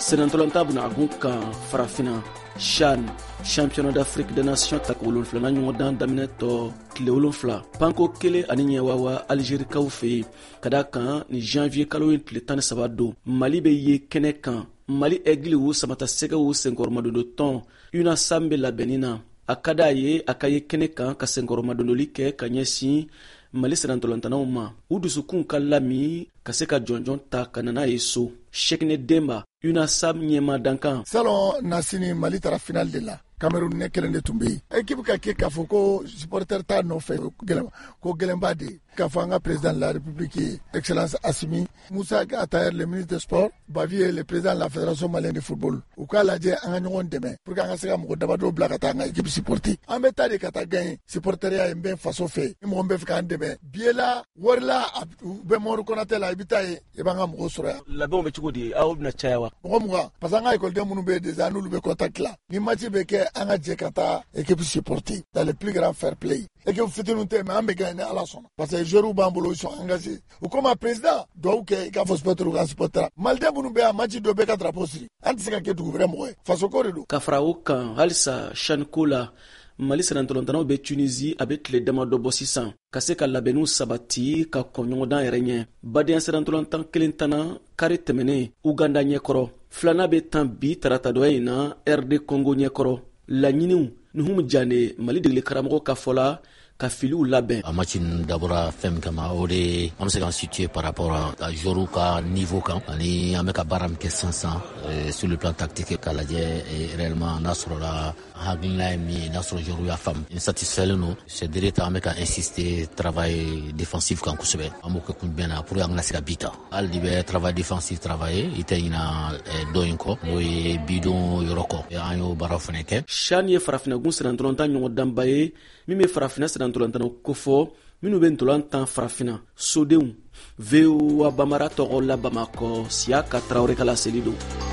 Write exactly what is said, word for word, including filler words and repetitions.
senantolanta buna agun kan farafina Chan championnat d'Afrique des nations tak wolonfila na ɲɔgɔn dan daminɛ tɔ tile wolonfila panko kelen ani ɲɛwawa Algérikaw fɛ ka da kan ni janvier kalo in tile tan ni saba don Mali bɛ ye kɛnɛ kan Mali ɛgiliw samata sɛgɛw senkɔrɔmadodo tɔn UNASAM bɛ labɛnni na a ka d'a ye a ka ye kɛnɛ kan ka senkɔrɔmadondoli kɛ ka ɲɛsin Mali senantolantanaw ma u dusukun ka lami ka se ka jɔnjɔn ta ka nana ye so Cheikhne Demba UNASAM ɲɛma dankan salon nasini Mali tara final de la Cameroun ne kelen de tun bɛ yen équipe ka kɛ k'a fɔ ko supporter t'a nɔfɛ ko gɛlɛnba de k'a fɔ an ka président de la République excellence Assimi Moussa Attaher le ministre des sports Bavier le président de la fédération malienne de football u k'a lajɛ an ka ɲɔgɔn dɛmɛ pour que an ka se ka mɔgɔ dabadɔ bila ka taa an ka équipe supporter an bɛ taa de ka taa gagner supporteria ye n bɛ faso fɛ ni mɔgɔ bɛ fɛ k'an dɛmɛ billet la wari la u bɛ Mɔmɔdu Konate la i bɛ taa ye i b'an ka mɔgɔ sɔrɔ yan labɛnw bɛ cogo di aw bɛna caya wa mɔgɔ mugan parce que an ka école minnu bɛ yen déjà n'olu bɛ contact la ni match bɛ kɛ an ka jɛ ka taa équipe supporter dans le plus grand fair play équipe fitininw tɛ mais an bɛ gagner ala sɔnna parce que joueurs b'an bolo ils sont engagés u comme président dɔw kɛ i k'a fɔ supporter ka supporter maliden minnu bɛ yan match dɔ bɛ ka drapeau siri an tɛ se ka kɛ dugu wɛrɛ mɔgɔ ye faso ko de don ka fara o kan halisa Chan ko la Mali senantolantanaw bɛ Tunisie a bɛ tile damadɔ bɔ sisan ka se ka labɛnniw sabati ka kɔn ɲɔgɔndan yɛrɛ ɲɛ badenya senantolantan kelen tanna kari tɛmɛnen Uganda ɲɛkɔrɔ filanan bɛ tan bi tarata dɔ in na R D Congo ɲɛkɔrɔ laɲiniw ni hum jane Mali degeli karamɔgɔ ka fɔla ka filiw labɛn a match dabɔra fɛn min kama o de an bɛ se k'an situer par rapport à joueurs ka niveau kan ani an bɛ ka baara min kɛ sisan sur le plan tactique k'a lajɛ réellement n'a sɔrɔla hakilina ye min ye n'a sɔrɔ joueurs y'a faamu n satisfailen don c'est dire ta an bɛ ka insister travail défensif kan kosɛbɛ an b'o kɛ kunjumɛn na pour que an kana se ka bi ta hali ni bɛ travail défensif travailler i tɛ ɲina dɔ in kɔ n'o ye bidon yɔrɔ kɔ an y'o baaraw fana kɛ Chan ye farafinagun senantolanta ɲɔgɔn danba ye min bɛ farafina senantolantanaw kofɔ minnu bɛ ntolantan farafina sodenw V O A Bamara tɔgɔ la Bamakɔ Siaka Traoré ka laseli don